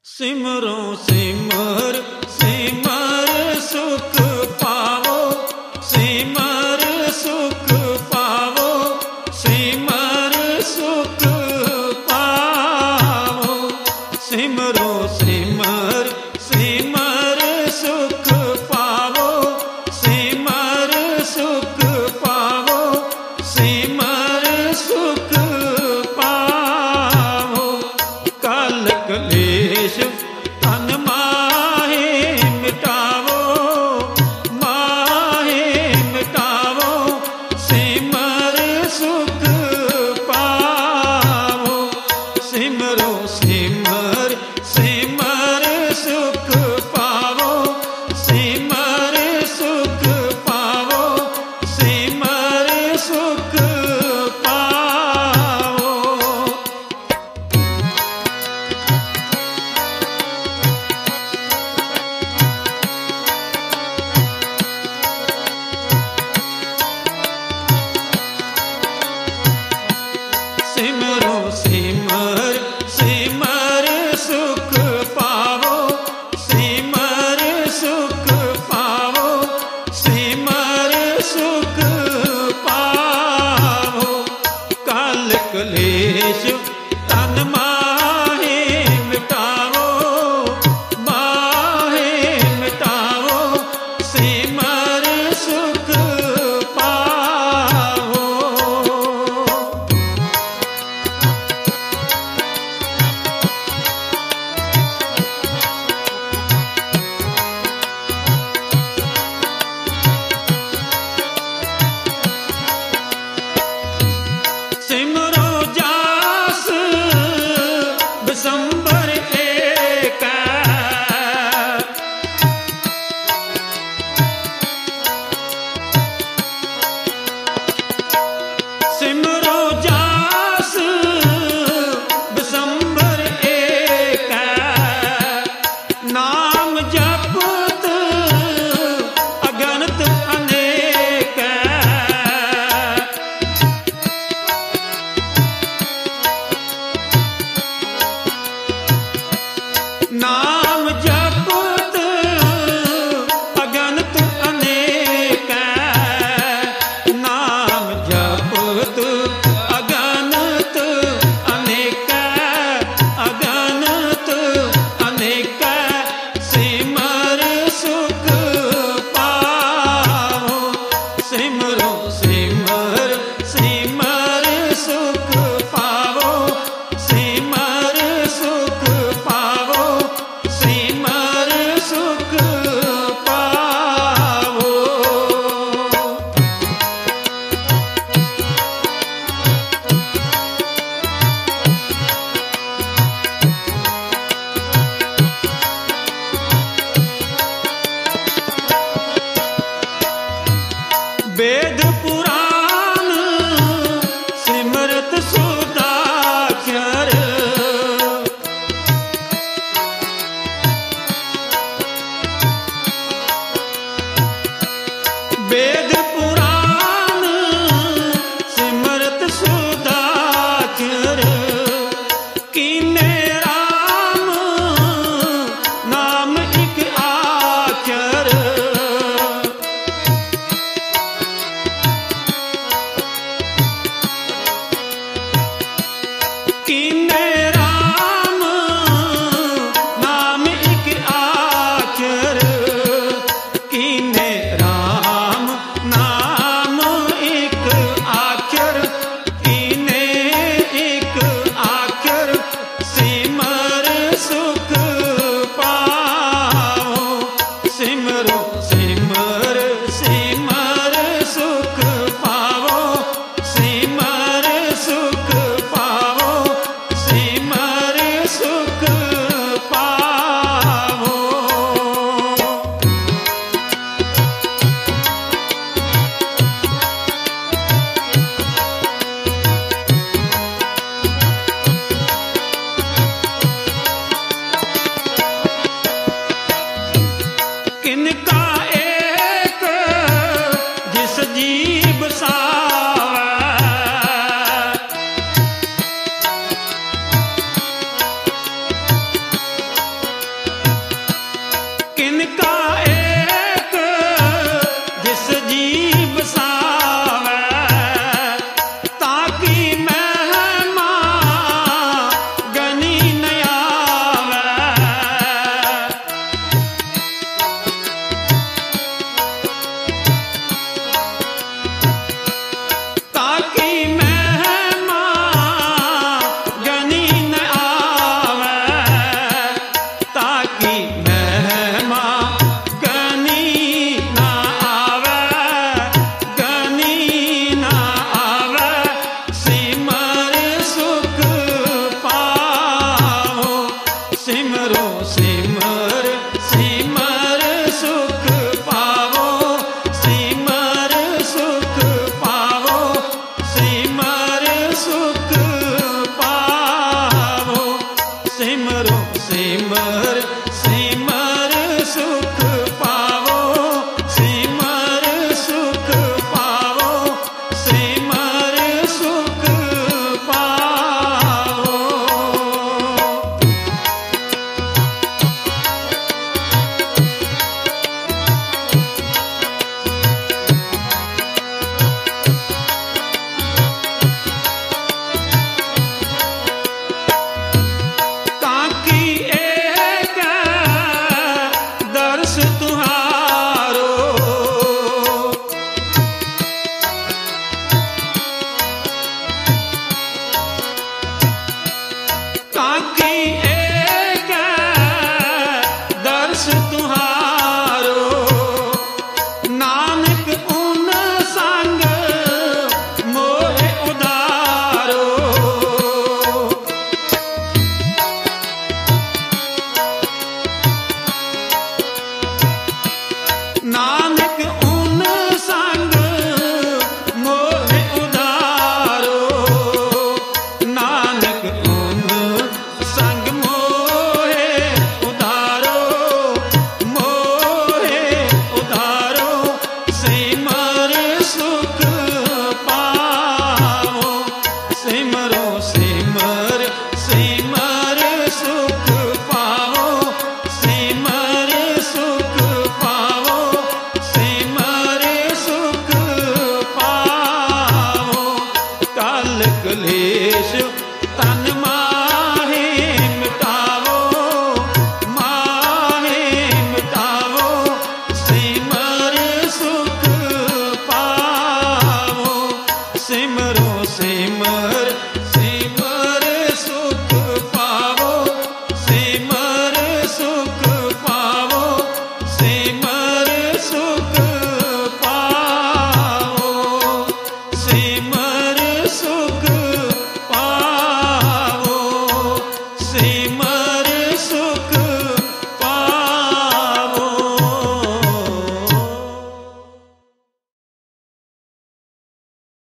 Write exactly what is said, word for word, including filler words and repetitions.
सिमरो सिमर सिमर सुख पावो, सिमर सुख पावो, सिमर सुख पावो। सिमरो सिमर सिमर सुख पावो, सिमर सुख पावो, सिमर सुख पावो। काल कलेश तन माहे मिटावो, माहे मिटावो, सिमर सुख पावो। सिमरो सिमर सिमर सुख पावो, सिमर सुख पावो, सिमर सुख पावो। सिमरो सिमर सिमर सुख पावो, सिमर सुख पावो, सिमर सुख पावो। काल कलेश तन माहे मिटावो, माहे मिटावो, सिमर सुख पावो। सिमरो जास बिसंबर एका, सिमरो जास बिसंबर एका। नाम जपत अगणित अनेक, नाम जपत अगणित अनेक, नाम जपत अगणित अनेक, अगणित अनेक। सिमर सुख पावो, सिमरो सिमर सिमर सुख पावो, सिमर सुख पावो, सिमर